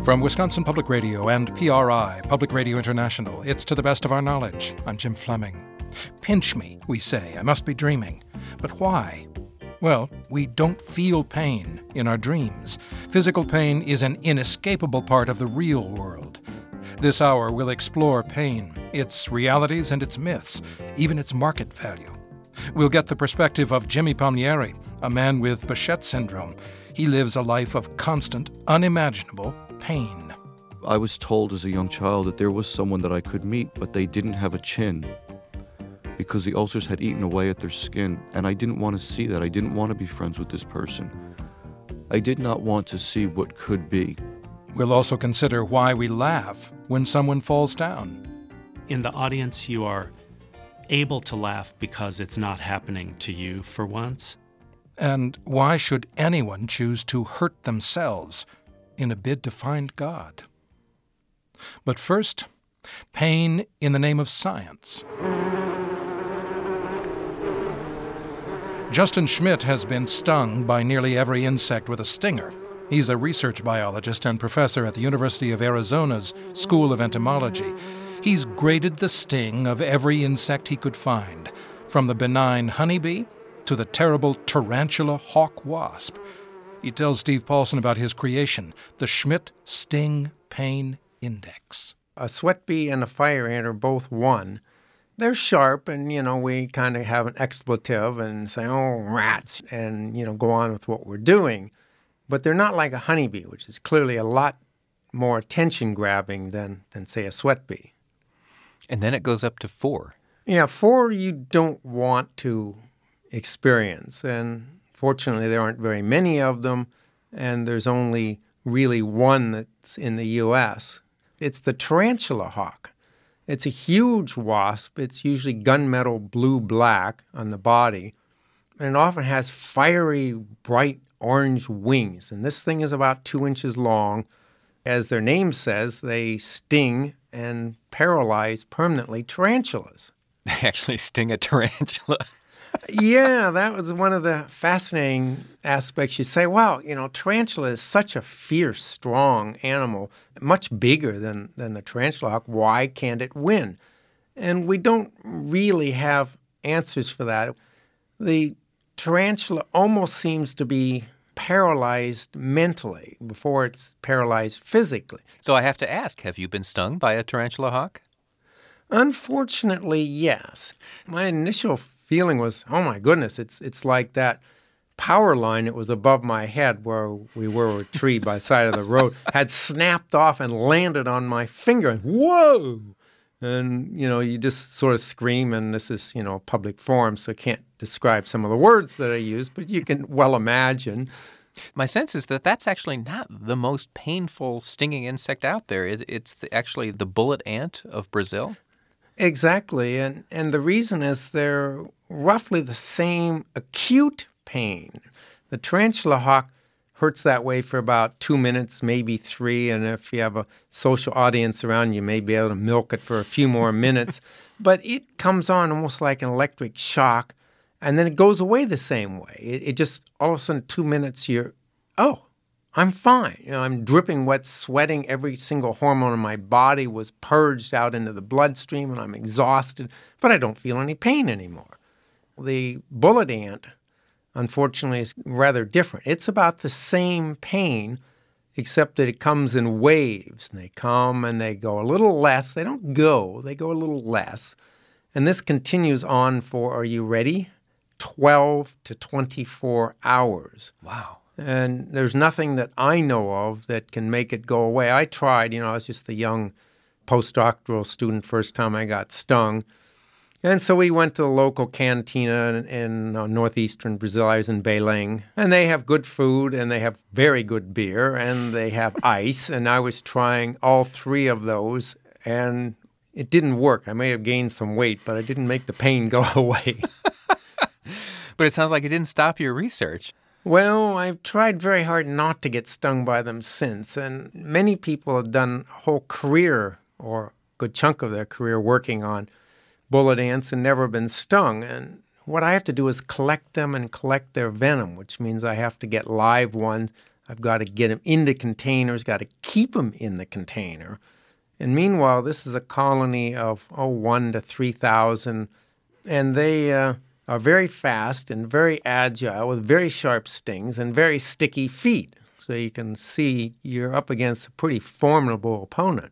From Wisconsin Public Radio and PRI, Public Radio International, it's To the Best of Our Knowledge. I'm Jim Fleming. Pinch me, we say. I must be dreaming. But why? Well, we don't feel pain in our dreams. Physical pain is an inescapable part of the real world. This hour will explore pain, its realities and its myths, even its market value. We'll get the perspective of Jimmy Palmieri, a man with Behçet syndrome. He lives a life of constant, unimaginable pain. I was told as a young child that there was someone that I could meet, but they didn't have a chin because the ulcers had eaten away at their skin, and I didn't want to see that. I didn't want to be friends with this person. I did not want to see what could be. We'll also consider why we laugh when someone falls down. In the audience, you are able to laugh because it's not happening to you for once. And why should anyone choose to hurt themselves in a bid to find God? But first, pain in the name of science. Justin Schmidt has been stung by nearly every insect with a stinger. He's a research biologist and professor at the University of Arizona's School of Entomology. He's graded the sting of every insect he could find, from the benign honeybee to the terrible tarantula hawk wasp. He tells Steve Paulson about his creation, the Schmidt Sting Pain Index. A sweat bee and a fire ant are both one. They're sharp, and, we kind of have an expletive and say, oh, rats, and, go on with what we're doing. But they're not like a honeybee, which is clearly a lot more attention-grabbing than say, a sweat bee. And then it goes up to 4. Yeah, 4 you don't want to experience. And fortunately, there aren't very many of them, and there's only really one that's in the U.S. It's the tarantula hawk. It's a huge wasp. It's usually gunmetal blue-black on the body, and it often has fiery, bright orange wings. And this thing is about 2 inches long. As their name says, they sting and paralyze permanently tarantulas. They actually sting a tarantula. Yeah, that was one of the fascinating aspects. You say, wow, tarantula is such a fierce, strong animal, much bigger than the tarantula hawk. Why can't it win? And we don't really have answers for that. The tarantula almost seems to be paralyzed mentally before it's paralyzed physically. So I have to ask, have you been stung by a tarantula hawk? Unfortunately, yes. My initial feeling was, oh my goodness, it's like that power line that was above my head where we were a tree by the side of the road had snapped off and landed on my finger. And whoa! And, you just sort of scream, and this is, a public forum, so I can't describe some of the words that I use, but you can well imagine. My sense is that that's actually not the most painful stinging insect out there. It's actually the bullet ant of Brazil. Exactly, and the reason is they're roughly the same acute pain. The tarantula hawk hurts that way for about 2 minutes, maybe 3, and if you have a social audience around, you may be able to milk it for a few more minutes. But it comes on almost like an electric shock, and then it goes away the same way. It just, all of a sudden, 2 minutes, I'm fine. I'm dripping wet, sweating. Every single hormone in my body was purged out into the bloodstream, and I'm exhausted, but I don't feel any pain anymore. The bullet ant, unfortunately, is rather different. It's about the same pain, except that it comes in waves. And they come and they go a little less. They don't go. They go a little less. And this continues on for, are you ready? 12 to 24 hours. Wow. And there's nothing that I know of that can make it go away. I tried, I was just a young postdoctoral student first time I got stung. And so we went to the local cantina in northeastern Brazil. I was in Belém. And they have good food, and they have very good beer, and they have ice. And I was trying all 3 of those, and it didn't work. I may have gained some weight, but I didn't make the pain go away. But it sounds like it didn't stop your research. Well, I've tried very hard not to get stung by them since, and many people have done a whole career, or a good chunk of their career, working on bullet ants and never been stung. And what I have to do is collect them and collect their venom, which means I have to get live ones. I've got to get them into containers, got to keep them in the container. And meanwhile, this is a colony of 1 to 3,000, and they are very fast and very agile with very sharp stings and very sticky feet. So you can see you're up against a pretty formidable opponent.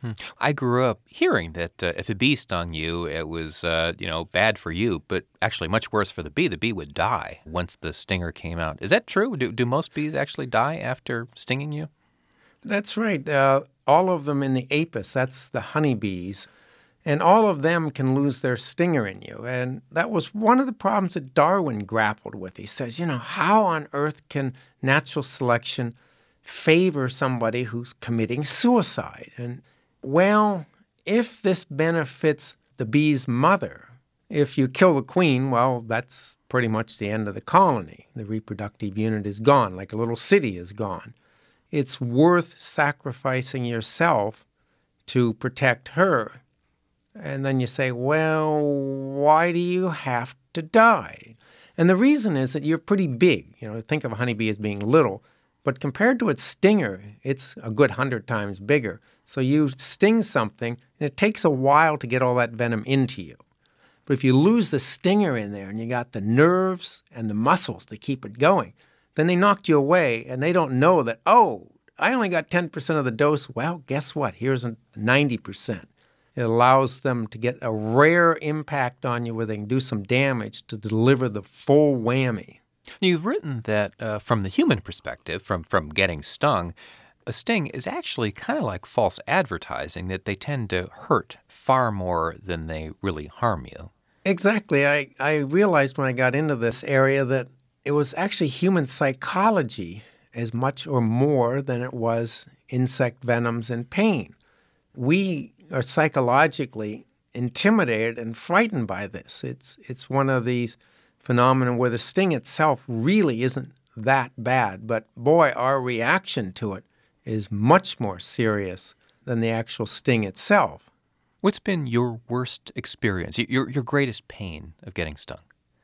I grew up hearing that if a bee stung you, it was, bad for you, but actually much worse for the bee. The bee would die once the stinger came out. Is that true? Do most bees actually die after stinging you? That's right. All of them in the apis, that's the honeybees, and all of them can lose their stinger in you. And that was one of the problems that Darwin grappled with. He says, how on earth can natural selection favor somebody who's committing suicide? And, well, if this benefits the bee's mother, if you kill the queen, well, that's pretty much the end of the colony. The reproductive unit is gone, like a little city is gone. It's worth sacrificing yourself to protect her. And then you say, well, why do you have to die? And the reason is that you're pretty big. Think of a honeybee as being little, but compared to its stinger, it's a good 100 times bigger. So you sting something, and it takes a while to get all that venom into you. But if you lose the stinger in there and you got the nerves and the muscles to keep it going, then they knocked you away, and they don't know that, I only got 10% of the dose. Well, guess what? Here's 90%. It allows them to get a rare impact on you where they can do some damage to deliver the full whammy. You've written that from the human perspective, from getting stung, a sting is actually kind of like false advertising, that they tend to hurt far more than they really harm you. Exactly. I realized when I got into this area that it was actually human psychology as much or more than it was insect venoms and pain. We are psychologically intimidated and frightened by this. It's one of these phenomena where the sting itself really isn't that bad, but boy, our reaction to it is much more serious than the actual sting itself. What's been your worst experience, your greatest pain of getting stung?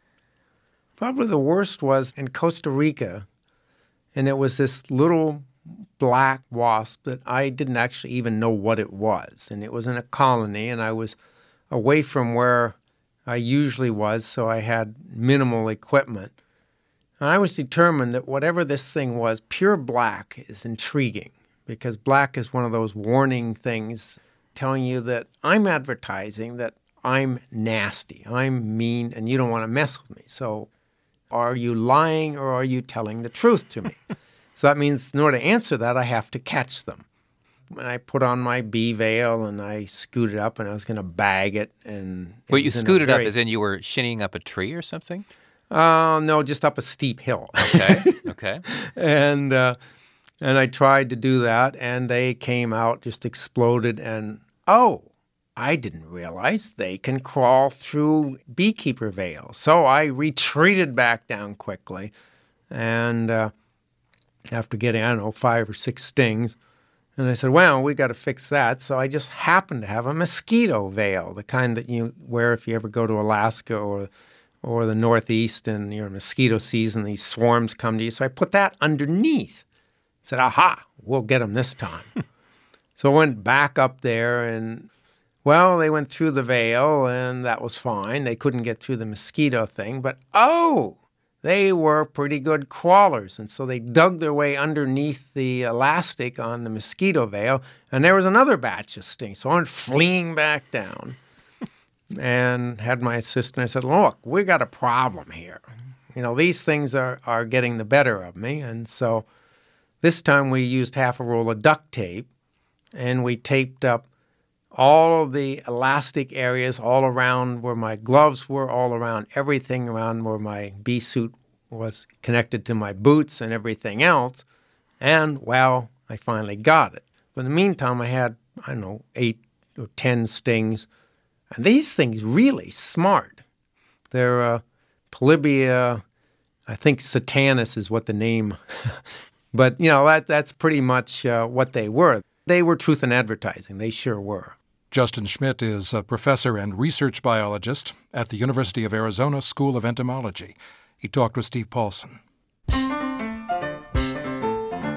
Probably the worst was in Costa Rica, and it was this little black wasp that I didn't actually even know what it was. And it was in a colony, and I was away from where I usually was, so I had minimal equipment. And I was determined that whatever this thing was, pure black is intriguing, because black is one of those warning things telling you that I'm advertising that I'm nasty, I'm mean, and you don't want to mess with me. So are you lying or are you telling the truth to me? So that means in order to answer that, I have to catch them. And I put on my bee veil and I scooted up and I was going to bag it. Wait, you scooted up as in you were shinnying up a tree or something? No, just up a steep hill. Okay. And I tried to do that, and they came out, just exploded, and I didn't realize they can crawl through beekeeper veils. So I retreated back down quickly, and after getting, 5 or 6 stings, and I said, well, we got to fix that. So I just happened to have a mosquito veil, the kind that you wear if you ever go to Alaska or the Northeast and you're in mosquito season, these swarms come to you. So I put that underneath. I said, aha, we'll get them this time. So I went back up there and, well, they went through the veil and that was fine. They couldn't get through the mosquito thing, but they were pretty good crawlers. And so they dug their way underneath the elastic on the mosquito veil, and there was another batch of stings. So I went fleeing back down and had my assistant. I said, look, we got a problem here. These things are getting the better of me. And so this time we used half a roll of duct tape, and we taped up all of the elastic areas all around where my gloves were, all around everything around where my bee suit was connected to my boots and everything else. And, well, I finally got it. But in the meantime, I had, 8 or 10 stings. And these things really smart. They're Polybia, I think Satanus is what the name, but that's pretty much what they were. They were truth in advertising. They sure were. Justin Schmidt is a professor and research biologist at the University of Arizona School of Entomology. He talked with Steve Paulson.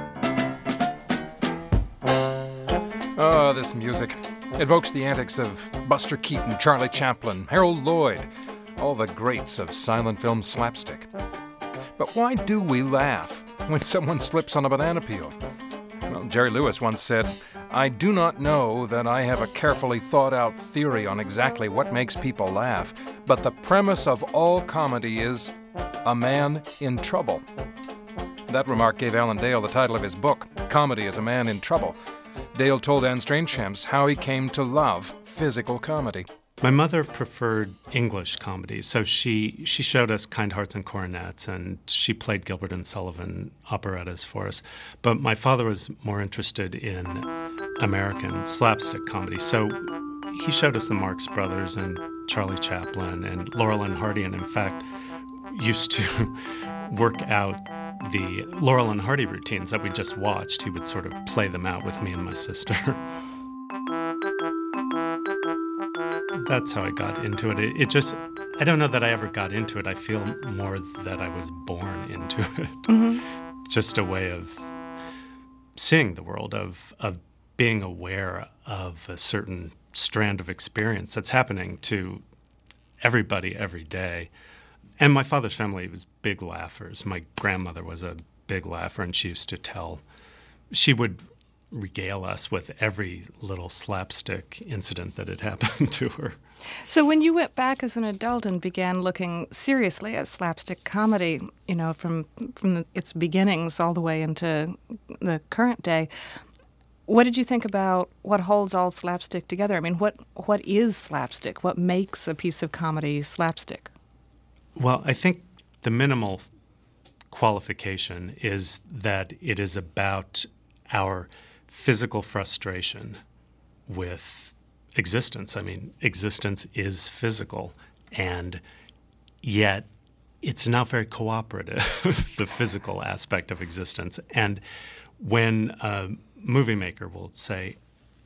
this music. It evokes the antics of Buster Keaton, Charlie Chaplin, Harold Lloyd, all the greats of silent film slapstick. But why do we laugh when someone slips on a banana peel? Well, Jerry Lewis once said, "I do not know that I have a carefully thought-out theory on exactly what makes people laugh, but the premise of all comedy is a man in trouble." That remark gave Alan Dale the title of his book, Comedy is a Man in Trouble. Dale told Anne Strangehamps how he came to love physical comedy. My mother preferred English comedy, so she showed us Kind Hearts and Coronets, and she played Gilbert and Sullivan operettas for us. But my father was more interested in American slapstick comedy, so he showed us the Marx Brothers and Charlie Chaplin and Laurel and Hardy, and in fact used to work out the Laurel and Hardy routines that we just watched. He would sort of play them out with me and my sister. That's how I got into it. I don't know that I ever got into it. I feel more that I was born into it. Mm-hmm. Just a way of seeing the world, of being aware of a certain strand of experience that's happening to everybody every day. And my father's family was big laughers. My grandmother was a big laugher, and she would regale us with every little slapstick incident that had happened to her. So when you went back as an adult and began looking seriously at slapstick comedy, from its beginnings all the way into the current day, what did you think about what holds all slapstick together? I mean, what is slapstick? What makes a piece of comedy slapstick? Well, I think the minimal qualification is that it is about our physical frustration with existence. I mean, existence is physical, and yet it's not very cooperative, the physical aspect of existence. And when a movie maker will say,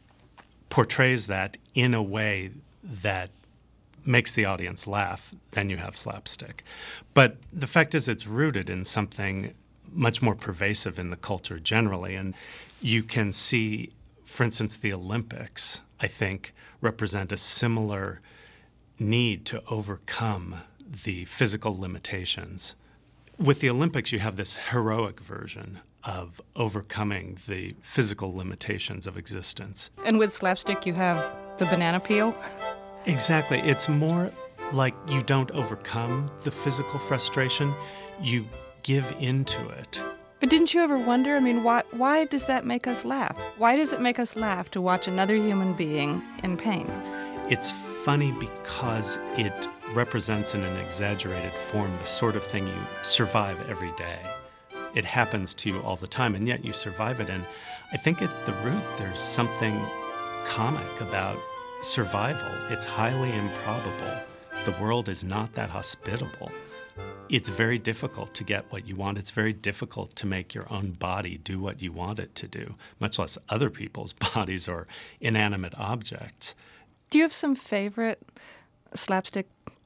portrays that in a way that makes the audience laugh, then you have slapstick. But the fact is it's rooted in something much more pervasive in the culture generally. And you can see, for instance, the Olympics, I think, represent a similar need to overcome the physical limitations. With the Olympics, you have this heroic version of overcoming the physical limitations of existence. And with slapstick, you have the banana peel? Exactly. It's more like you don't overcome the physical frustration, you give into it. But didn't you ever wonder, I mean, why does that make us laugh? Why does it make us laugh to watch another human being in pain? It's funny because it represents in an exaggerated form the sort of thing you survive every day. It happens to you all the time, and yet you survive it. And I think at the root there's something comic about survival. It's highly improbable. The world is not that hospitable. It's very difficult to get what you want. It's very difficult to make your own body do what you want it to do, much less other people's bodies or inanimate objects. Do you have some favorite slapstick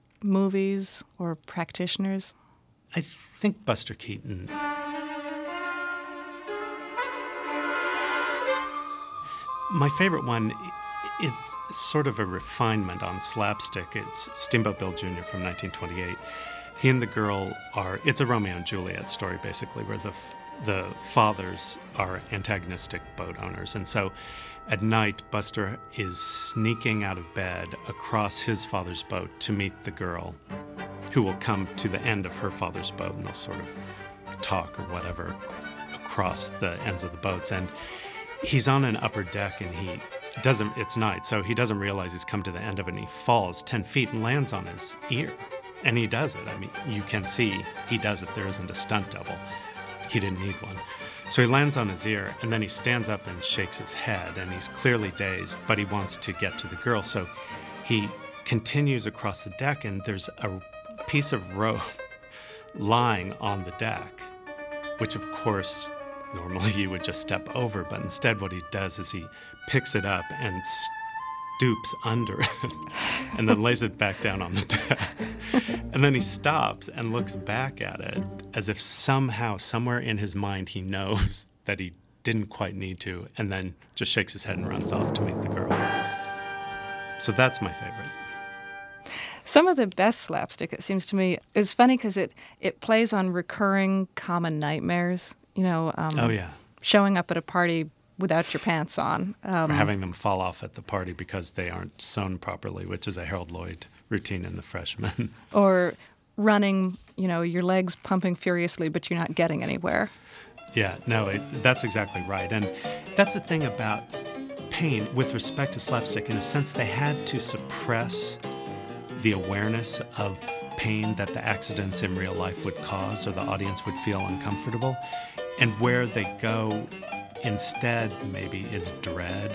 movies or practitioners? I think Buster Keaton. My favorite one, it's sort of a refinement on slapstick. It's Steamboat Bill Jr. from 1928. He and the girl it's a Romeo and Juliet story, basically, where the fathers are antagonistic boat owners. And so at night, Buster is sneaking out of bed across his father's boat to meet the girl, who will come to the end of her father's boat, and they'll sort of talk or whatever across the ends of the boats. And he's on an upper deck, and it's night, so he doesn't realize he's come to the end of it, and he falls 10 feet and lands on his ear. And he does it. I mean, you can see he does it. There isn't a stunt double. He didn't need one. So he lands on his ear, and then he stands up and shakes his head, and he's clearly dazed, but he wants to get to the girl. So he continues across the deck, and there's a piece of rope lying on the deck, which, of course, normally you would just step over, but instead what he does is he picks it up and stoops under it and then lays it back down on the deck. And then he stops and looks back at it as if somehow, somewhere in his mind, he knows that he didn't quite need to, and then just shakes his head and runs off to meet the girl. So that's my favorite. Some of the best slapstick, it seems to me, is funny because it plays on recurring common nightmares. Oh, yeah. Showing up at a party without your pants on. Or having them fall off at the party because they aren't sewn properly, which is a Harold Lloyd routine in The Freshman. Or running, your legs pumping furiously, but you're not getting anywhere. Yeah, no, that's exactly right. And that's the thing about pain with respect to slapstick. In a sense, they had to suppress the awareness of pain that the accidents in real life would cause, or the audience would feel uncomfortable. And where they go instead maybe is dread,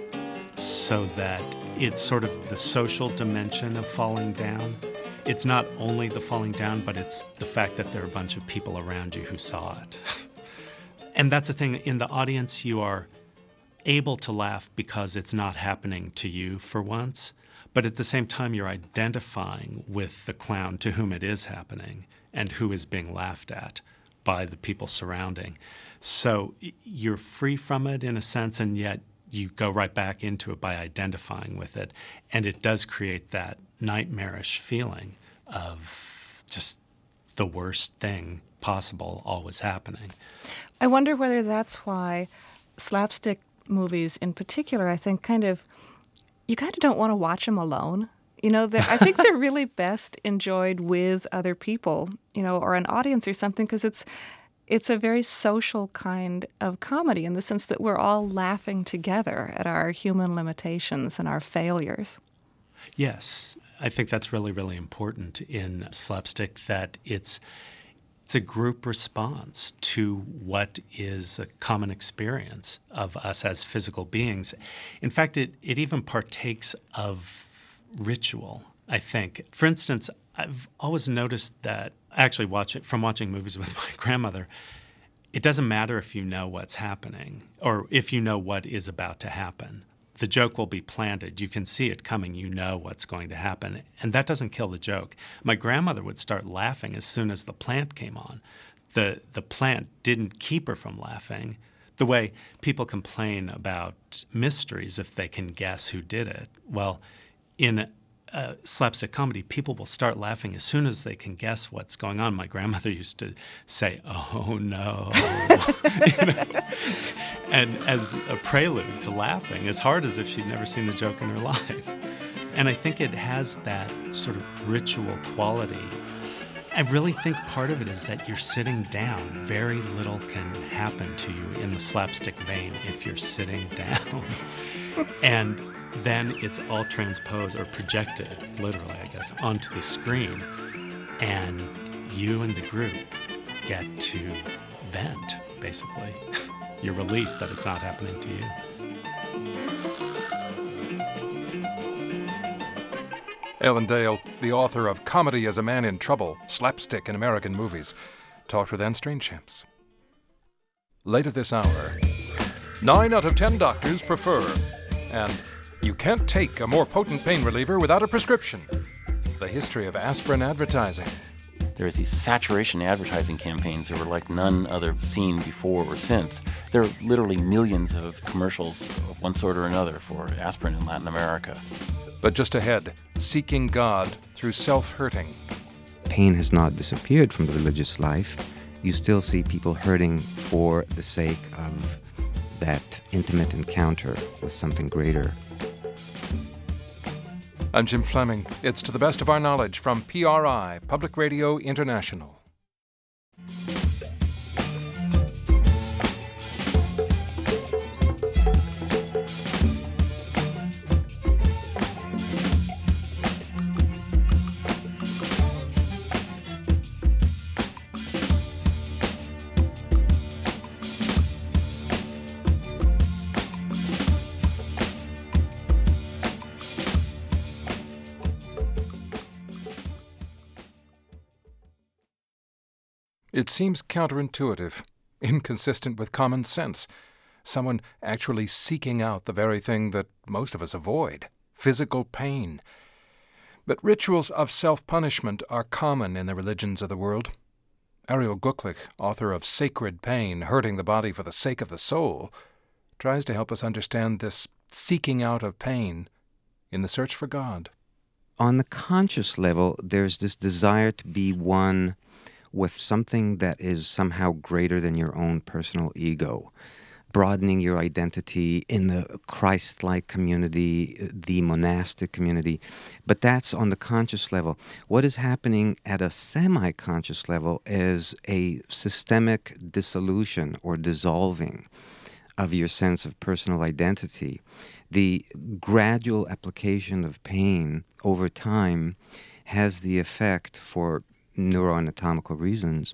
so that it's sort of the social dimension of falling down. It's not only the falling down, but it's the fact that there are a bunch of people around you who saw it. And that's the thing, in the audience you are able to laugh because it's not happening to you for once, but at the same time you're identifying with the clown to whom it is happening and who is being laughed at by the people surrounding. So you're free from it in a sense, and yet you go right back into it by identifying with it. And it does create that nightmarish feeling of just the worst thing possible always happening. I wonder whether that's why slapstick movies in particular, I think you kind of don't want to watch them alone. I think they're really best enjoyed with other people, or an audience or something, because it's a very social kind of comedy in the sense that we're all laughing together at our human limitations and our failures. Yes, I think that's really, really important in slapstick, that it's a group response to what is a common experience of us as physical beings. In fact, it even partakes of ritual, I think. For instance, I've always noticed that, actually watching movies with my grandmother, it doesn't matter if you know what's happening or if you know what is about to happen. The joke will be planted. You can see it coming. You know what's going to happen. And that doesn't kill the joke. My grandmother would start laughing as soon as the plant came on. The plant didn't keep her from laughing. The way people complain about mysteries if they can guess who did it. Well, in slapstick comedy, people will start laughing as soon as they can guess what's going on. My grandmother used to say, "Oh no," and as a prelude to laughing, as hard as if she'd never seen the joke in her life. And I think it has that sort of ritual quality. I really think part of it is that you're sitting down. Very little can happen to you in the slapstick vein if you're sitting down. And then it's all transposed or projected, literally, I guess, onto the screen. And you and the group get to vent, basically, your relief that it's not happening to you. Ellen Dale, the author of Comedy as a Man in Trouble, Slapstick in American Movies, talked with Anne Strainchamps. Later this hour, 9 out of 10 doctors prefer, and you can't take a more potent pain reliever without a prescription. The history of aspirin advertising. There is these saturation advertising campaigns that were like none other seen before or since. There are literally millions of commercials of one sort or another for aspirin in Latin America. But just ahead, seeking God through self-hurting. Pain has not disappeared from the religious life. You still see people hurting for the sake of that intimate encounter with something greater. I'm Jim Fleming. It's To the Best of Our Knowledge from PRI, Public Radio International. It seems counterintuitive, inconsistent with common sense. Someone actually seeking out the very thing that most of us avoid, physical pain. But rituals of self-punishment are common in the religions of the world. Ariel Guklich, author of Sacred Pain, Hurting the Body for the Sake of the Soul, tries to help us understand this seeking out of pain in the search for God. On the conscious level, there's this desire to be one with something that is somehow greater than your own personal ego, broadening your identity in the Christ-like community, the monastic community. But that's on the conscious level. What is happening at a semi-conscious level is a systemic dissolution or dissolving of your sense of personal identity. The gradual application of pain over time has the effect, for neuroanatomical reasons,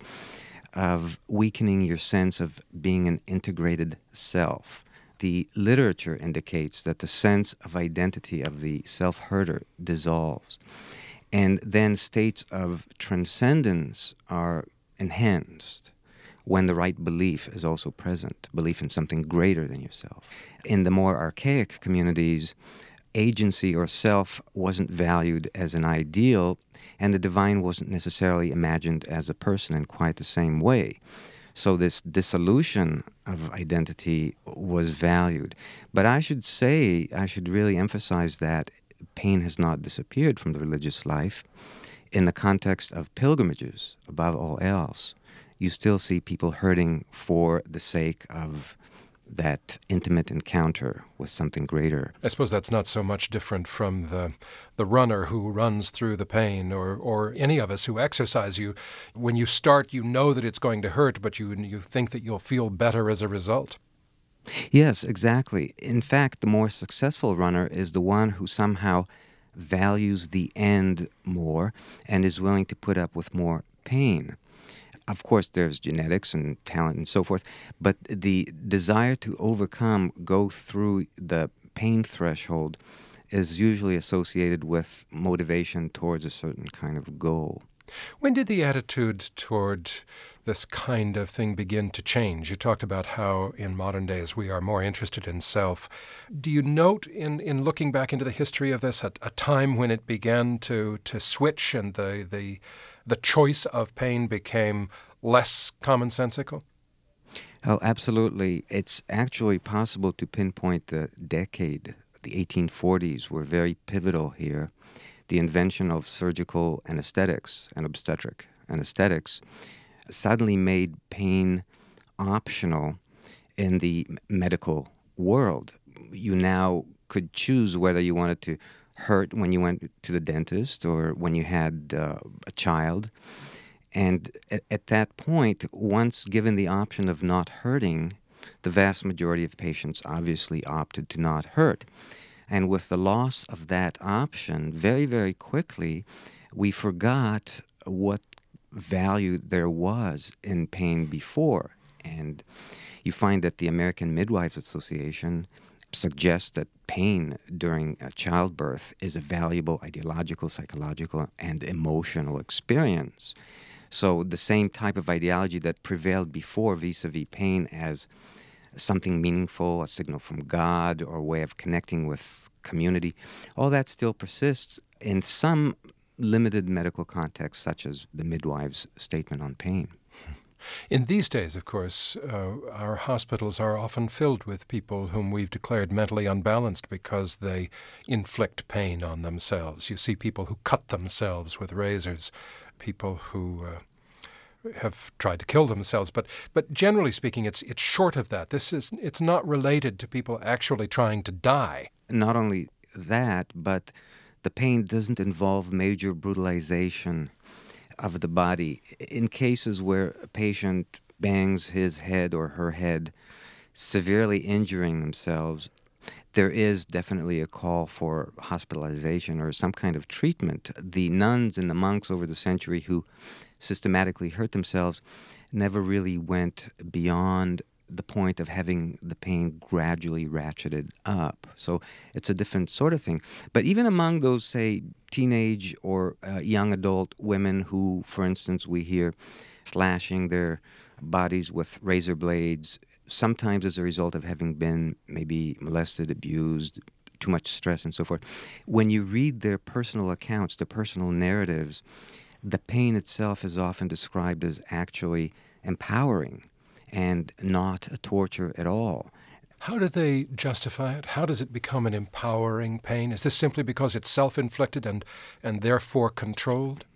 of weakening your sense of being an integrated self. The literature indicates that the sense of identity of the self-herder dissolves, and then states of transcendence are enhanced when the right belief is also present, belief in something greater than yourself. In the more archaic communities, agency or self wasn't valued as an ideal, and the divine wasn't necessarily imagined as a person in quite the same way. So this dissolution of identity was valued. But I should really emphasize that pain has not disappeared from the religious life. In the context of pilgrimages, above all else, you still see people hurting for the sake of that intimate encounter with something greater. I suppose that's not so much different from the runner who runs through the pain, or any of us who exercise. When you start, you know that it's going to hurt, but you think that you'll feel better as a result. Yes, exactly. In fact, the more successful runner is the one who somehow values the end more and is willing to put up with more pain. Of course, there's genetics and talent and so forth, but the desire to overcome, go through the pain threshold is usually associated with motivation towards a certain kind of goal. When did the attitude toward this kind of thing begin to change? You talked about how in modern days we are more interested in self. Do you note in looking back into the history of this a time when it began to switch and the choice of pain became less commonsensical? Oh, absolutely. It's actually possible to pinpoint the decade. The 1840s were very pivotal here. The invention of surgical anesthetics and obstetric anesthetics suddenly made pain optional in the medical world. You now could choose whether you wanted to hurt when you went to the dentist or when you had a child. And at that point, once given the option of not hurting, the vast majority of patients obviously opted to not hurt. And with the loss of that option, very, very quickly, we forgot what value there was in pain before. And you find that the American Midwives Association suggests that pain during childbirth is a valuable ideological, psychological, and emotional experience. So the same type of ideology that prevailed before vis-a-vis pain as something meaningful, a signal from God, or a way of connecting with community, all that still persists in some limited medical contexts, such as the midwives' statement on pain. In these days, of course, our hospitals are often filled with people whom we've declared mentally unbalanced because they inflict pain on themselves. You see people who cut themselves with razors, people who have tried to kill themselves. But generally speaking, it's short of that. It's not related to people actually trying to die. Not only that, but the pain doesn't involve major brutalization of the body. In cases where a patient bangs his head or her head, severely injuring themselves, there is definitely a call for hospitalization or some kind of treatment. The nuns and the monks over the century who systematically hurt themselves never really went beyond the point of having the pain gradually ratcheted up. So it's a different sort of thing. But even among those, say, teenage or young adult women who, for instance, we hear slashing their bodies with razor blades, sometimes as a result of having been maybe molested, abused, too much stress and so forth. When you read their personal accounts, their personal narratives, the pain itself is often described as actually empowering and not a torture at all. How do they justify it? How does it become an empowering pain? Is this simply because it's self-inflicted and therefore controlled?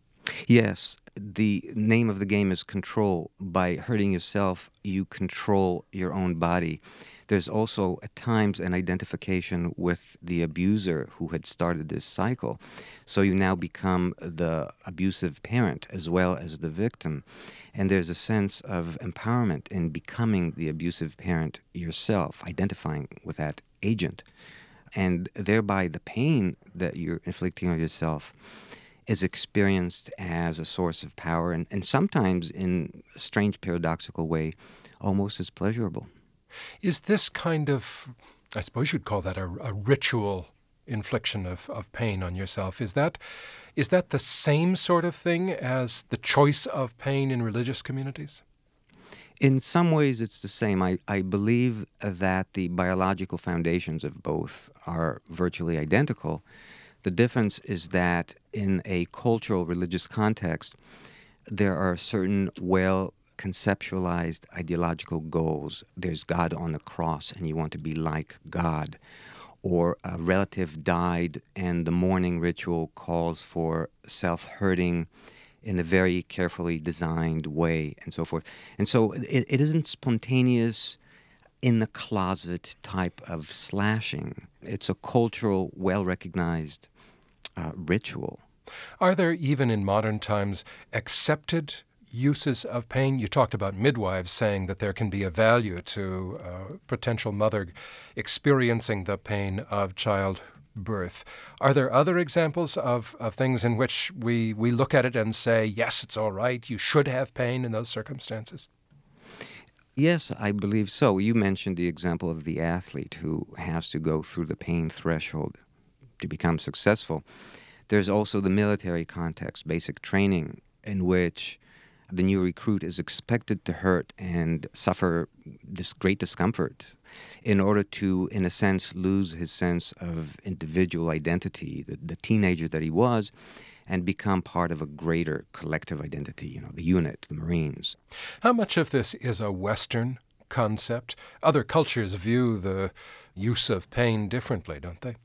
Yes, the name of the game is control. By hurting yourself, you control your own body. There's also, at times, an identification with the abuser who had started this cycle. So you now become the abusive parent as well as the victim. And there's a sense of empowerment in becoming the abusive parent yourself, identifying with that agent. And thereby the pain that you're inflicting on yourself is experienced as a source of power and sometimes, in a strange paradoxical way, almost as pleasurable. Is this kind of, I suppose you'd call that a ritual infliction of pain on yourself, is that the same sort of thing as the choice of pain in religious communities? In some ways, it's the same. I believe that the biological foundations of both are virtually identical. The difference is that in a cultural religious context, there are certain well-conceptualized ideological goals. There's God on the cross, and you want to be like God. Or a relative died, and the mourning ritual calls for self-hurting in a very carefully designed way, and so forth. And so it isn't spontaneous, in the closet type of slashing. It's a cultural, well-recognized ritual. Are there, even in modern times, accepted uses of pain? You talked about midwives saying that there can be a value to a potential mother experiencing the pain of childbirth. Are there other examples of things in which we look at it and say, yes, it's all right, you should have pain in those circumstances? Yes, I believe so. You mentioned the example of the athlete who has to go through the pain threshold to become successful. There's also the military context, basic training, in which the new recruit is expected to hurt and suffer this great discomfort in order to, in a sense, lose his sense of individual identity, the teenager that he was, and become part of a greater collective identity, the unit, the Marines. How much of this is a Western concept? Other cultures view the use of pain differently, don't they?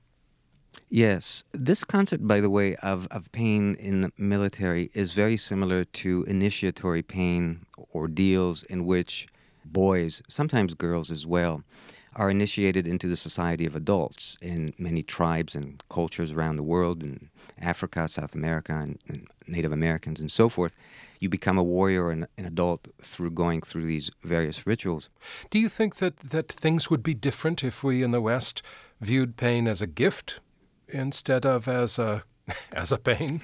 Yes. This concept, by the way, of pain in the military is very similar to initiatory pain ordeals in which boys, sometimes girls as well, are initiated into the society of adults in many tribes and cultures around the world, in Africa, South America, and Native Americans, and so forth. You become a warrior and an adult through going through these various rituals. Do you think that things would be different if we in the West viewed pain as a gift instead of as a pain?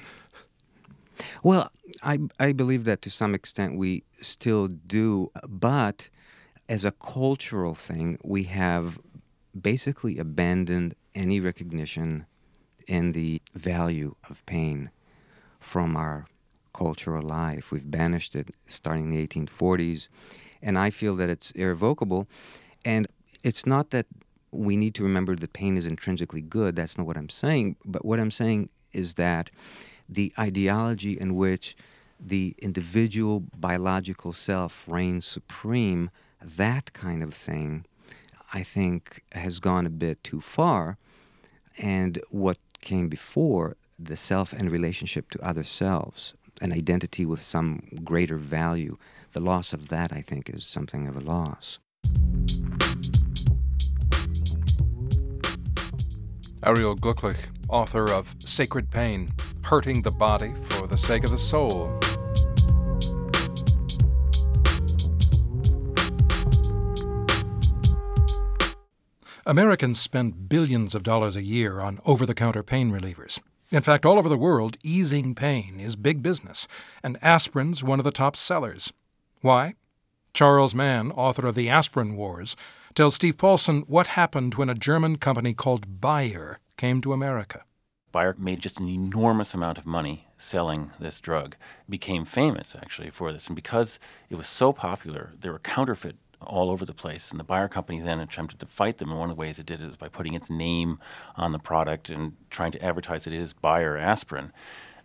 Well, I believe that to some extent we still do, but as a cultural thing, we have basically abandoned any recognition in the value of pain from our cultural life. We've banished it starting in the 1840s, and I feel that it's irrevocable. And it's not that we need to remember that pain is intrinsically good. That's not what I'm saying. But what I'm saying is that the ideology in which the individual biological self reigns supreme, that kind of thing, I think, has gone a bit too far. And what came before, the self and relationship to other selves, an identity with some greater value, the loss of that, I think, is something of a loss. Ariel Glucklich, author of Sacred Pain, Hurting the Body for the Sake of the Soul. Americans spend billions of dollars a year on over-the-counter pain relievers. In fact, all over the world, easing pain is big business, and aspirin's one of the top sellers. Why? Charles Mann, author of The Aspirin Wars, tells Steve Paulson what happened when a German company called Bayer came to America. Bayer made just an enormous amount of money selling this drug, became famous, actually, for this. And because it was so popular, there were counterfeit all over the place. And the Bayer company then attempted to fight them. And one of the ways it did it was by putting its name on the product and trying to advertise that it is Bayer aspirin.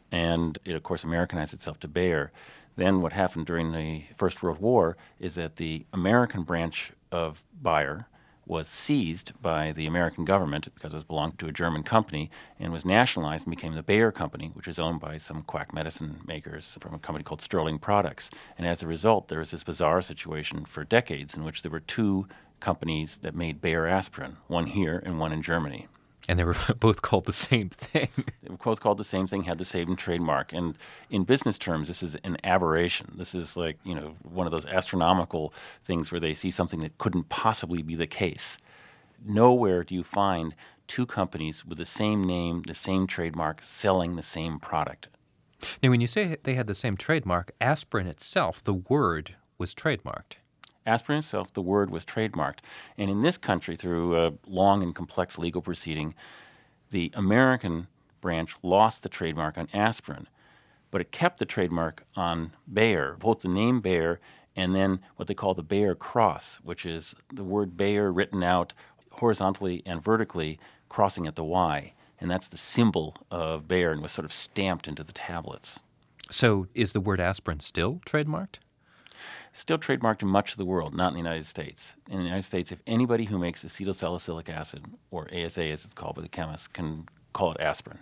and it, of course, Americanized itself to Bayer. Then what happened during the First World War is that the American branch of Bayer was seized by the American government because it belonged to a German company and was nationalized and became the Bayer Company, which is owned by some quack medicine makers from a company called Sterling Products. And as a result, there was this bizarre situation for decades in which there were two companies that made Bayer aspirin, one here and one in Germany. And they were both called the same thing. They were both called the same thing, had the same trademark. And in business terms, this is an aberration. This is like, one of those astronomical things where they see something that couldn't possibly be the case. Nowhere do you find two companies with the same name, the same trademark, selling the same product. Now, when you say they had the same trademark, aspirin itself, the word was trademarked. Aspirin itself, the word was trademarked. And in this country, through a long and complex legal proceeding, the American branch lost the trademark on aspirin, but it kept the trademark on Bayer, both the name Bayer and then what they call the Bayer cross, which is the word Bayer written out horizontally and vertically, crossing at the Y. And that's the symbol of Bayer and was sort of stamped into the tablets. So is the word aspirin still trademarked? Still trademarked in much of the world, not in the United States. In the United States, if anybody who makes acetylsalicylic acid, or ASA as it's called by the chemists, can call it aspirin.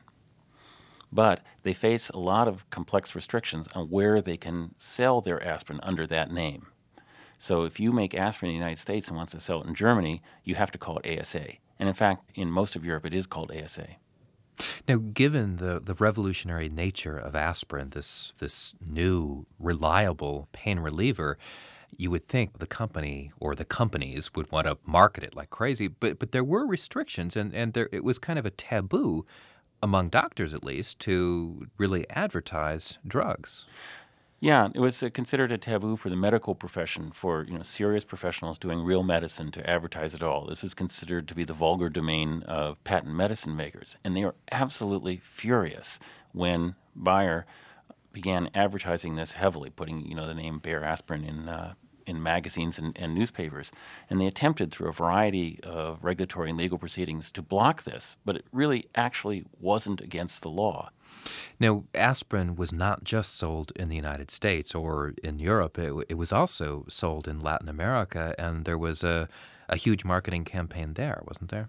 But they face a lot of complex restrictions on where they can sell their aspirin under that name. So if you make aspirin in the United States and want to sell it in Germany, you have to call it ASA. And in fact, in most of Europe, it is called ASA. Now, given the revolutionary nature of aspirin, this new, reliable pain reliever, you would think the company or the companies would want to market it like crazy. But there were restrictions, and it was kind of a taboo, among doctors at least, to really advertise drugs. Yeah, it was considered a taboo for the medical profession, for serious professionals doing real medicine to advertise at all. This was considered to be the vulgar domain of patent medicine makers, and they were absolutely furious when Bayer began advertising this heavily, putting the name Bayer aspirin in magazines and newspapers. And they attempted through a variety of regulatory and legal proceedings to block this, but it really actually wasn't against the law. Now, aspirin was not just sold in the United States or in Europe. It was also sold in Latin America, and there was a huge marketing campaign there, wasn't there?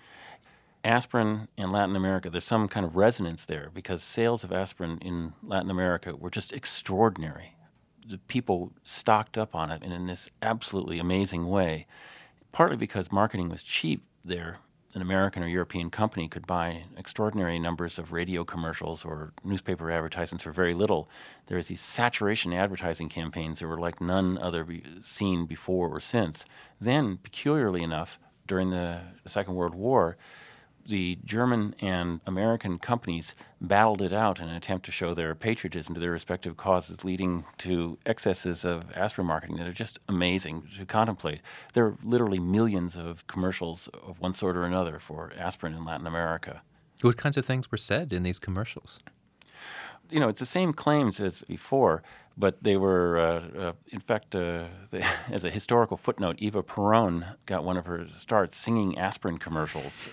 Aspirin in Latin America, there's some kind of resonance there because sales of aspirin in Latin America were just extraordinary. The people stocked up on it in this absolutely amazing way, partly because marketing was cheap there. An American or European company could buy extraordinary numbers of radio commercials or newspaper advertisements for very little. There was these saturation advertising campaigns that were like none other seen before or since. Then, peculiarly enough, during the Second World War, the German and American companies battled it out in an attempt to show their patriotism to their respective causes, leading to excesses of aspirin marketing that are just amazing to contemplate. There are literally millions of commercials of one sort or another for aspirin in Latin America. What kinds of things were said in these commercials? It's the same claims as before, but they were, in fact, as a historical footnote, Eva Peron got one of her starts singing aspirin commercials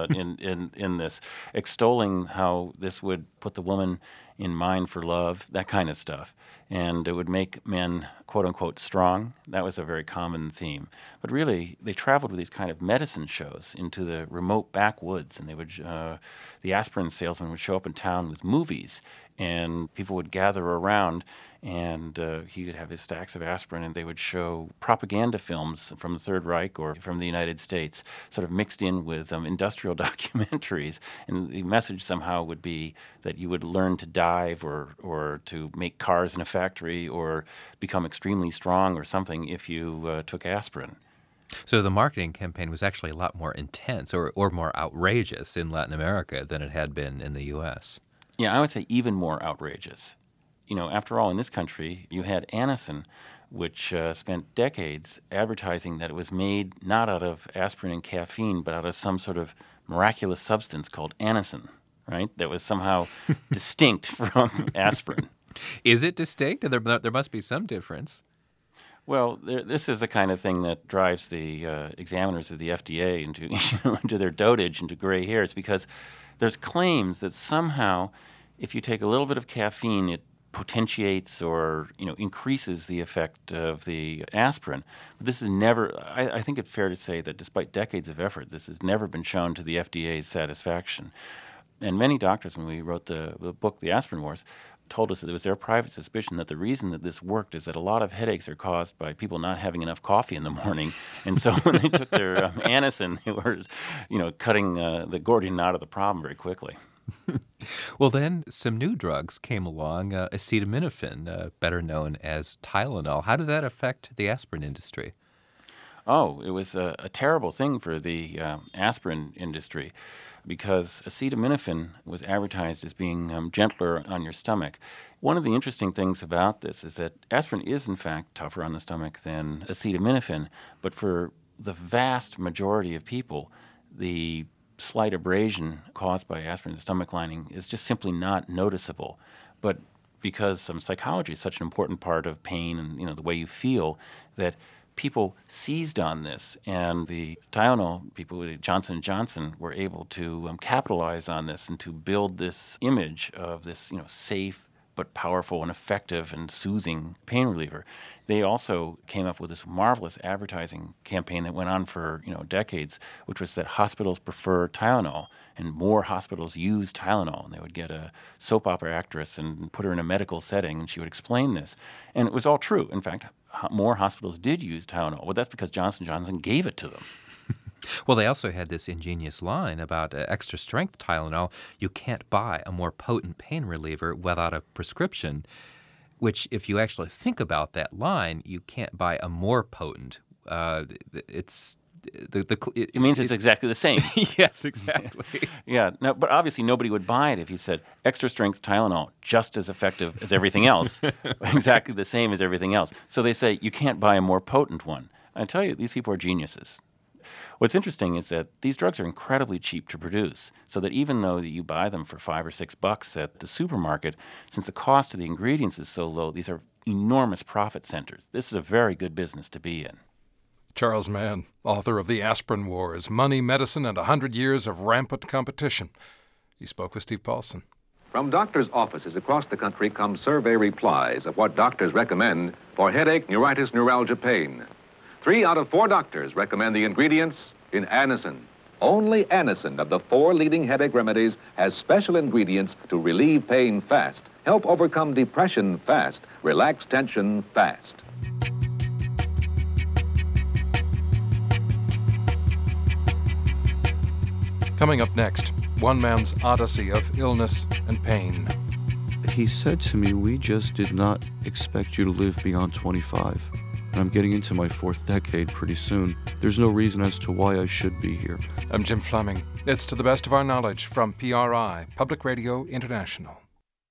in this, extolling how this would put the woman in mind for love, that kind of stuff. And it would make men, quote-unquote, strong. That was a very common theme. But really, they traveled with these kind of medicine shows into the remote backwoods, and they would, the aspirin salesman would show up in town with movies, and people would gather around, and he would have his stacks of aspirin, and they would show propaganda films from the Third Reich or from the United States, sort of mixed in with industrial documentaries. And the message somehow would be that you would learn to dive or to make cars in a factory or become extremely strong or something if you took aspirin. So the marketing campaign was actually a lot more intense or more outrageous in Latin America than it had been in the U.S. Yeah, I would say even more outrageous. After all, in this country, you had Anacin, which spent decades advertising that it was made not out of aspirin and caffeine, but out of some sort of miraculous substance called Anacin, right? That was somehow distinct from aspirin. Is it distinct? There must be some difference. Well, this is the kind of thing that drives the examiners of the FDA into their dotage, into gray hairs, because there's claims that somehow if you take a little bit of caffeine, it potentiates or increases the effect of the aspirin. But this is never. I think it's fair to say that despite decades of effort, this has never been shown to the FDA's satisfaction. And many doctors, when we wrote the book, The Aspirin Wars, told us that it was their private suspicion that the reason that this worked is that a lot of headaches are caused by people not having enough coffee in the morning. And so when they took their Anacin, they were, cutting the Gordian knot of the problem very quickly. Well, then some new drugs came along, acetaminophen, better known as Tylenol. How did that affect the aspirin industry? Oh, it was a terrible thing for the aspirin industry because acetaminophen was advertised as being gentler on your stomach. One of the interesting things about this is that aspirin is, in fact, tougher on the stomach than acetaminophen, but for the vast majority of people, the slight abrasion caused by aspirin in the stomach lining is just simply not noticeable. But because psychology is such an important part of pain and the way you feel, that people seized on this, and the Tylenol people, Johnson & Johnson, were able to capitalize on this and to build this image of this safe but powerful and effective and soothing pain reliever. They also came up with this marvelous advertising campaign that went on for decades, which was that hospitals prefer Tylenol, and more hospitals use Tylenol. And they would get a soap opera actress and put her in a medical setting, and she would explain this. And it was all true. In fact, more hospitals did use Tylenol. Well, that's because Johnson & Johnson gave it to them. Well, they also had this ingenious line about extra-strength Tylenol. You can't buy a more potent pain reliever without a prescription, which, if you actually think about that line, you can't buy a more potent. It means it's exactly the same. Yes, exactly. Yeah, no, but obviously nobody would buy it if you said extra-strength Tylenol, just as effective as everything else, exactly the same as everything else. So they say you can't buy a more potent one. I tell you, these people are geniuses. What's interesting is that these drugs are incredibly cheap to produce, so that even though you buy them for $5 or $6 at the supermarket, since the cost of the ingredients is so low, these are enormous profit centers. This is a very good business to be in. Charles Mann, author of The Aspirin Wars, Money, Medicine, and 100 Years of Rampant Competition. He spoke with Steve Paulson. From doctors' offices across the country come survey replies of what doctors recommend for headache, neuritis, neuralgia, pain. 3 out of 4 doctors recommend the ingredients in Anacin. Only Anacin of the 4 leading headache remedies has special ingredients to relieve pain fast, help overcome depression fast, relax tension fast. Coming up next, one man's odyssey of illness and pain. He said to me, "We just did not expect you to live beyond 25. And I'm getting into my 4th decade pretty soon. There's no reason as to why I should be here." I'm Jim Fleming. It's To the Best of Our Knowledge from PRI, Public Radio International.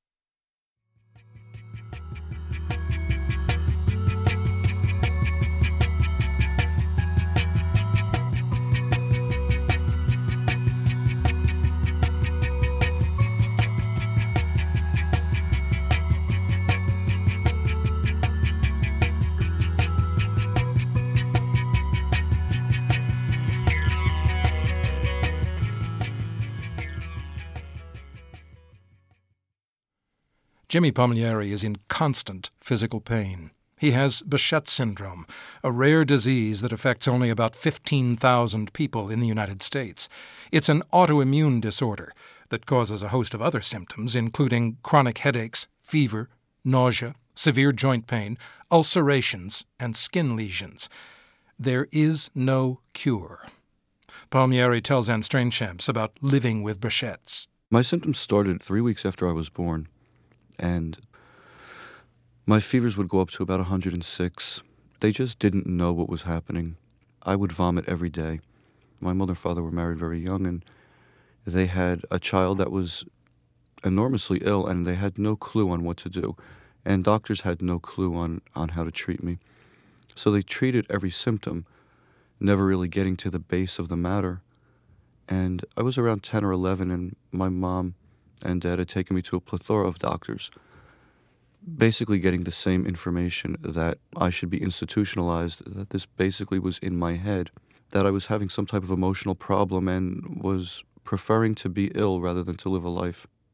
Jimmy Palmieri is in constant physical pain. He has Behçet syndrome, a rare disease that affects only about 15,000 people in the United States. It's an autoimmune disorder that causes a host of other symptoms, including chronic headaches, fever, nausea, severe joint pain, ulcerations, and skin lesions. There is no cure. Palmieri tells Anne Strainchamps about living with Behçet's. My symptoms started 3 weeks after I was born, and my fevers would go up to about 106. They just didn't know what was happening. I would vomit every day. My mother and father were married very young, and they had a child that was enormously ill, and they had no clue on what to do. And doctors had no clue on how to treat me. So they treated every symptom, never really getting to the base of the matter. And I was around 10 or 11, and my mom and Dad had taken me to a plethora of doctors, basically getting the same information, that I should be institutionalized, that this basically was in my head, that I was having some type of emotional problem and was preferring to be ill rather than to live a life.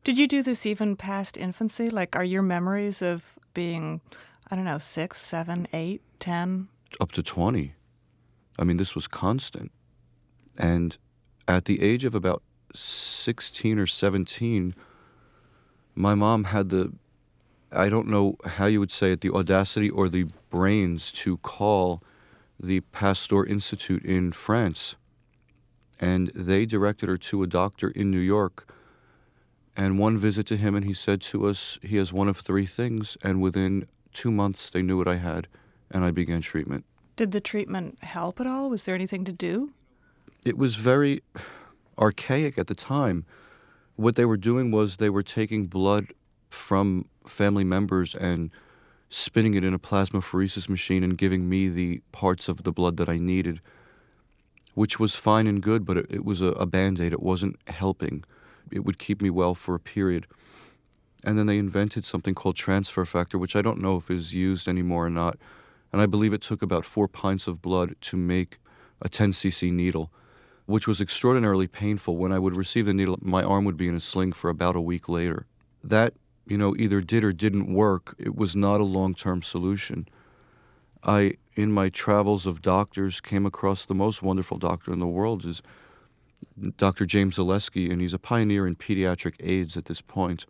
Did you do this even past infancy? Like, are your memories of being, I don't know, 6, 7, 8, 10? Up to 20. I mean, this was constant. And at the age of about 16 or 17, my mom had I don't know how you would say it, the audacity or the brains to call the Pasteur Institute in France. And they directed her to a doctor in New York. And one visit to him, and he said to us, he has one of 3 things. And within 2 months, they knew what I had, and I began treatment. Did the treatment help at all? Was there anything to do? It was very archaic at the time. What they were doing was they were taking blood from family members and spinning it in a plasmapheresis machine and giving me the parts of the blood that I needed, which was fine and good, but it was a Band-Aid. It wasn't helping. It would keep me well for a period. And then they invented something called transfer factor, which I don't know if is used anymore or not. And I believe it took about 4 pints of blood to make a 10 cc needle, which was extraordinarily painful. When I would receive the needle, my arm would be in a sling for about a week later. That, either did or didn't work. It was not a long-term solution. I, in my travels of doctors, came across the most wonderful doctor in the world, is Dr. James Zaleski, and he's a pioneer in pediatric AIDS at this point.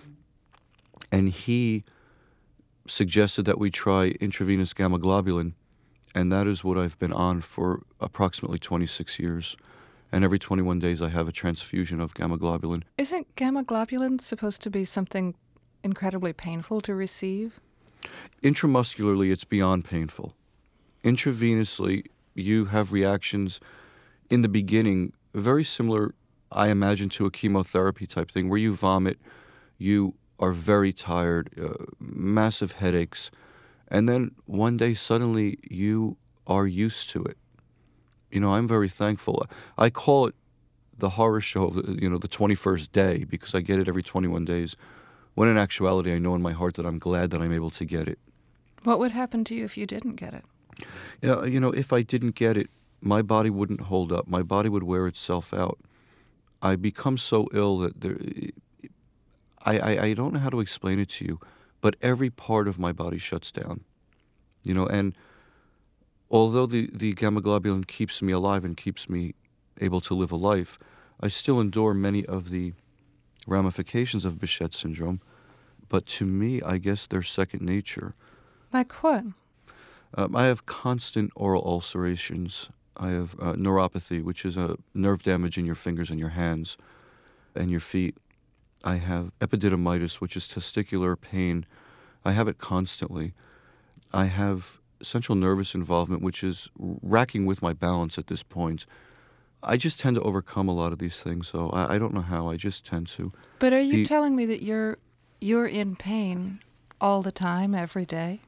And he suggested that we try intravenous gamma globulin, and that is what I've been on for approximately 26 years. And every 21 days I have a transfusion of gamma globulin. Isn't gamma globulin supposed to be something incredibly painful to receive? Intramuscularly, it's beyond painful. Intravenously, you have reactions in the beginning very similar, I imagine, to a chemotherapy type thing, where you vomit, you are very tired, massive headaches, and then one day suddenly you are used to it. I'm very thankful. I call it the horror show of the 21st day, because I get it every 21 days, when in actuality I know in my heart that I'm glad that I'm able to get it. What would happen to you if you didn't get it? If I didn't get it, my body wouldn't hold up. My body would wear itself out. I become so ill that I don't know how to explain it to you, but every part of my body shuts down. And although the gamma globulin keeps me alive and keeps me able to live a life, I still endure many of the ramifications of Behçet syndrome. But to me, I guess they're second nature. Like what? I have constant oral ulcerations. I have neuropathy, which is a nerve damage in your fingers and your hands and your feet. I have epididymitis, which is testicular pain. I have it constantly. I have central nervous involvement, which is racking with my balance at this point. I just tend to overcome a lot of these things, so I don't know how. I just tend to. But are you telling me that you're in pain all the time, every day?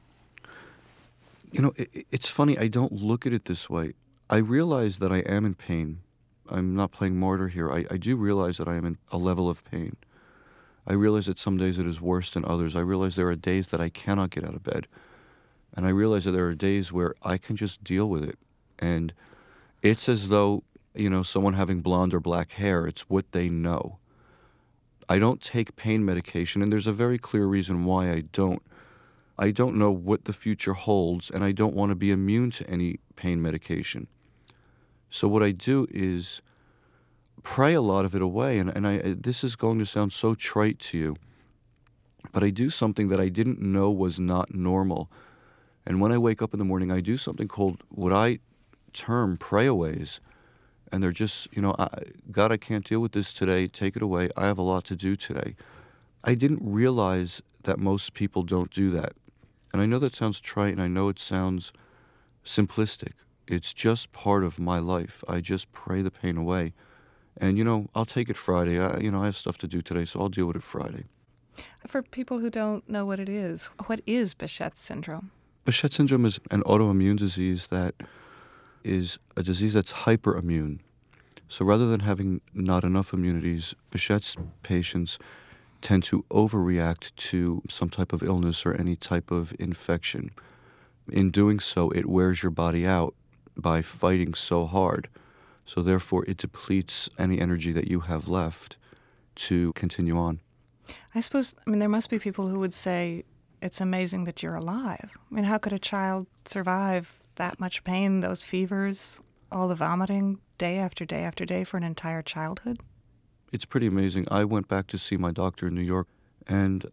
It's funny. I don't look at it this way. I realize that I am in pain. I'm not playing martyr here. I do realize that I am in a level of pain. I realize that some days it is worse than others. I realize there are days that I cannot get out of bed. And I realize that there are days where I can just deal with it. And it's as though, someone having blonde or black hair, it's what they know. I don't take pain medication, and there's a very clear reason why I don't. I don't know what the future holds, and I don't want to be immune to any pain medication. So what I do is pray a lot of it away, and this is going to sound so trite to you, but I do something that I didn't know was not normal. And when I wake up in the morning, I do something called what I term pray-aways. And they're just, God, I can't deal with this today. Take it away. I have a lot to do today. I didn't realize that most people don't do that. And I know that sounds trite, and I know it sounds simplistic. It's just part of my life. I just pray the pain away. And, I'll take it Friday. I have stuff to do today, so I'll deal with it Friday. For people who don't know what it is, what is Behçet syndrome? Behçet syndrome is an autoimmune disease that is a disease that's hyperimmune. So rather than having not enough immunities, Behçet's patients tend to overreact to some type of illness or any type of infection. In doing so, it wears your body out by fighting so hard. So therefore, it depletes any energy that you have left to continue on. I suppose, there must be people who would say it's amazing that you're alive. How could a child survive that much pain, those fevers, all the vomiting, day after day after day for an entire childhood? It's pretty amazing. I went back to see my doctor in New York, and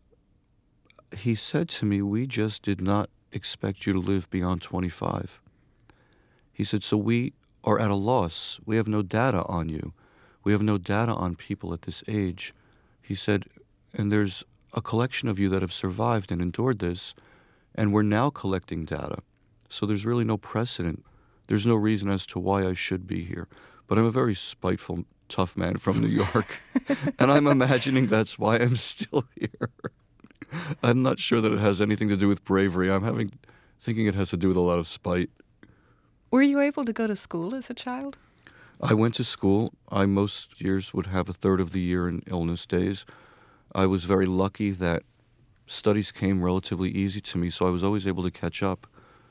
he said to me, "We just did not expect you to live beyond 25. He said, "So we are at a loss. We have no data on you. We have no data on people at this age." He said, "And there's a collection of you that have survived and endured this, and we're now collecting data. So there's really no precedent. There's no reason as to why I should be here. But I'm a very spiteful, tough man from New York, and I'm imagining that's why I'm still here. I'm not sure that it has anything to do with bravery. Thinking it has to do with a lot of spite." Were you able to go to school as a child? I went to school. I most years would have a third of the year in illness days. I was very lucky that studies came relatively easy to me, so I was always able to catch up.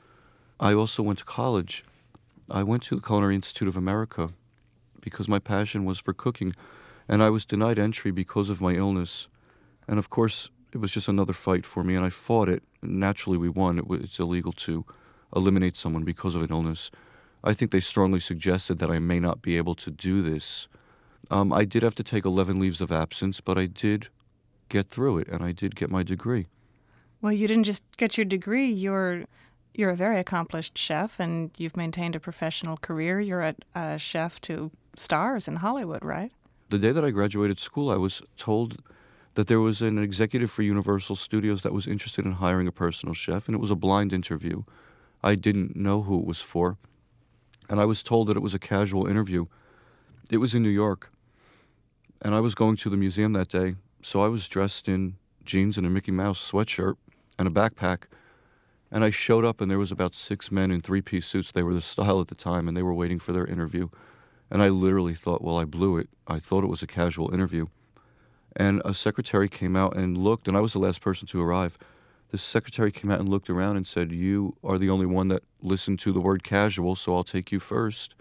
I also went to college. I went to the Culinary Institute of America because my passion was for cooking, and I was denied entry because of my illness. And of course, it was just another fight for me, and I fought it. Naturally, we won. It's illegal to eliminate someone because of an illness. I think they strongly suggested that I may not be able to do this. I did have to take 11 leaves of absence, but I did get through it, and I did get my degree. Well, you didn't just get your degree. You're a very accomplished chef, and you've maintained a professional career. You're a chef to stars in Hollywood, right? The day that I graduated school, I was told that there was an executive for Universal Studios that was interested in hiring a personal chef, and it was a blind interview. I didn't know who it was for, and I was told that it was a casual interview. It was in New York, and I was going to the museum that day, so I was dressed in jeans and a Mickey Mouse sweatshirt and a backpack, and I showed up, and there was about 6 men in three-piece suits. They were the style at the time, and they were waiting for their interview. And I literally thought, well, I blew it. I thought it was a casual interview. And a secretary came out and looked, and I was the last person to arrive. The secretary came out and looked around and said, "You are the only one that listened to the word casual, so I'll take you first."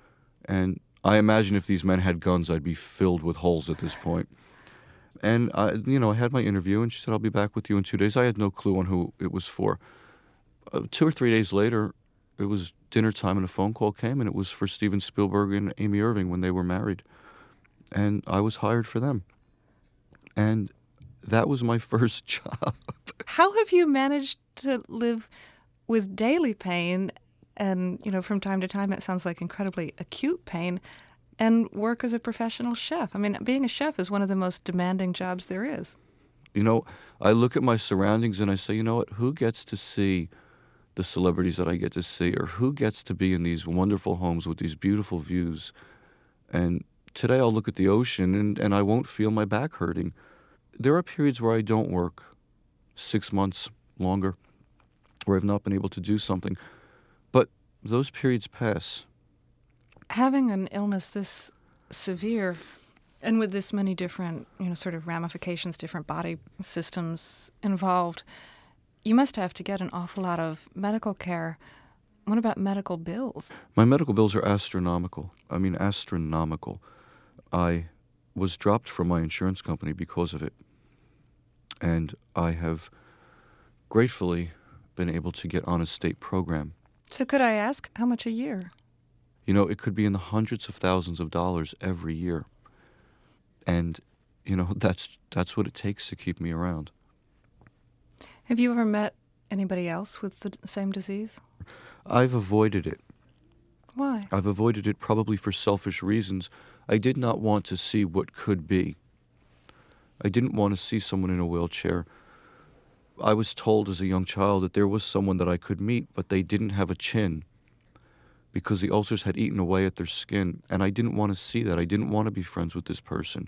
And I imagine if these men had guns, I'd be filled with holes at this point. And I had my interview, and she said, "I'll be back with you in 2 days." I had no clue on who it was for. 2 or 3 days later, it was dinner time, and a phone call came, and it was for Steven Spielberg and Amy Irving when they were married. And I was hired for them. And that was my first job. How have you managed to live with daily pain and, from time to time it sounds like incredibly acute pain, and work as a professional chef? Being a chef is one of the most demanding jobs there is. I look at my surroundings and I say, who gets to see the celebrities that I get to see, or who gets to be in these wonderful homes with these beautiful views? And today I'll look at the ocean and I won't feel my back hurting. There are periods where I don't work, 6 months longer, where I've not been able to do something. But those periods pass. Having an illness this severe and with this many different, sort of ramifications, different body systems involved, you must have to get an awful lot of medical care. What about medical bills? My medical bills are astronomical. Astronomical. I was dropped from my insurance company because of it. And I have gratefully been able to get on a state program. So could I ask, how much a year? It could be in the hundreds of thousands of dollars every year. And, that's what it takes to keep me around. Have you ever met anybody else with the same disease? I've avoided it. Why? I've avoided it probably for selfish reasons. I did not want to see what could be. I didn't want to see someone in a wheelchair. I was told as a young child that there was someone that I could meet, but they didn't have a chin because the ulcers had eaten away at their skin, and I didn't want to see that. I didn't want to be friends with this person.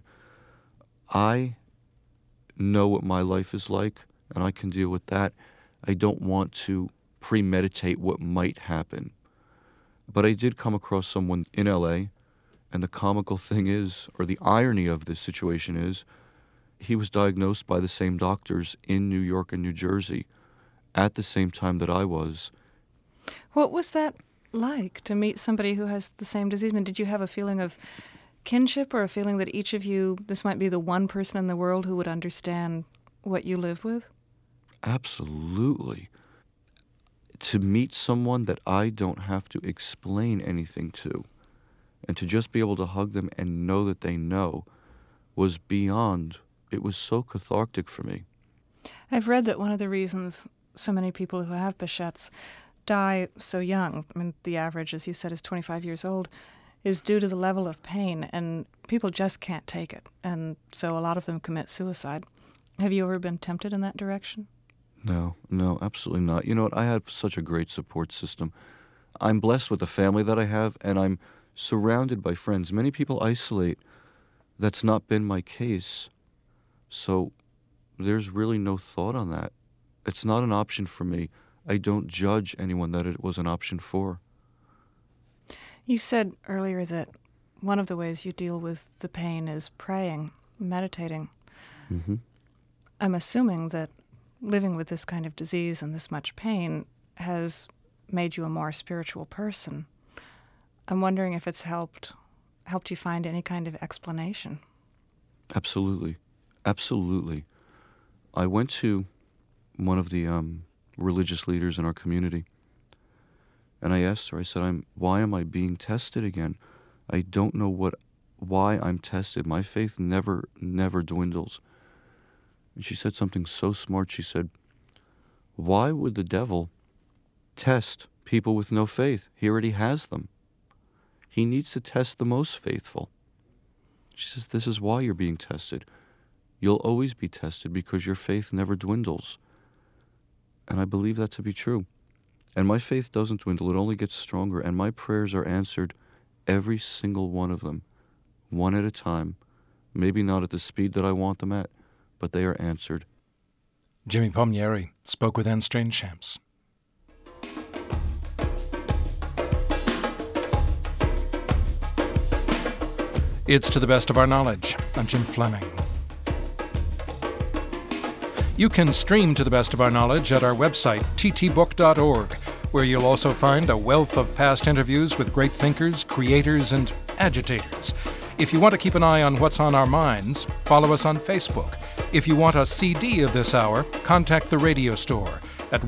I know what my life is like, and I can deal with that. I don't want to premeditate what might happen. But I did come across someone in L.A., and the comical thing is, or the irony of this situation is, he was diagnosed by the same doctors in New York and New Jersey at the same time that I was. What was that like, to meet somebody who has the same disease? Did you have a feeling of kinship or a feeling that each of you, this might be the one person in the world who would understand what you live with? Absolutely. To meet someone that I don't have to explain anything to, and to just be able to hug them and know that they know, was beyond, it was so cathartic for me. I've read that one of the reasons so many people who have Behçet's die so young, I mean, the average, as you said, is 25 years old, is due to the level of pain, and people just can't take it. And so a lot of them commit suicide. Have you ever been tempted in that direction? No, absolutely not. You know what? I have such a great support system. I'm blessed with the family that I have, and I'm surrounded by friends. Many people isolate. That's not been my case. So there's really no thought on that. It's not an option for me. I don't judge anyone that it was an option for. You said earlier that one of the ways you deal with the pain is praying, meditating. Mm-hmm. I'm assuming that living with this kind of disease and this much pain has made you a more spiritual person. I'm wondering if it's helped you find any kind of explanation. Absolutely. I went to one of the religious leaders in our community, and I asked her, I said, why am I being tested again? I don't know why I'm tested. My faith never dwindles. And she said something so smart. She said, why would the devil test people with no faith? He already has them. He needs to test the most faithful. She says, this is why you're being tested. You'll always be tested because your faith never dwindles. And I believe that to be true. And my faith doesn't dwindle. It only gets stronger. And my prayers are answered, every single one of them, one at a time. Maybe not at the speed that I want them at, but they are answered. Jimmy Palmieri spoke with Anne Strainchamps. It's To the Best of Our Knowledge. I'm Jim Fleming. You can stream To the Best of Our Knowledge at our website, ttbook.org, where you'll also find a wealth of past interviews with great thinkers, creators, and agitators. If you want to keep an eye on what's on our minds, follow us on Facebook. If you want a CD of this hour, contact the radio store at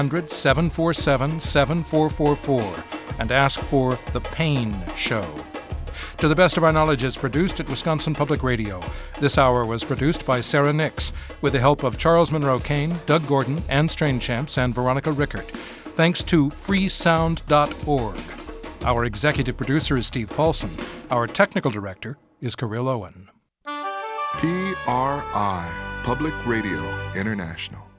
1-800-747-7444 and ask for The Pain Show. To the Best of Our Knowledge is produced at Wisconsin Public Radio. This hour was produced by Sarah Nix, with the help of Charles Monroe Kane, Doug Gordon, Anne Strainchamps, and Veronica Rickert. Thanks to freesound.org. Our executive producer is Steve Paulson. Our technical director is Kirill Owen. PRI, Public Radio International.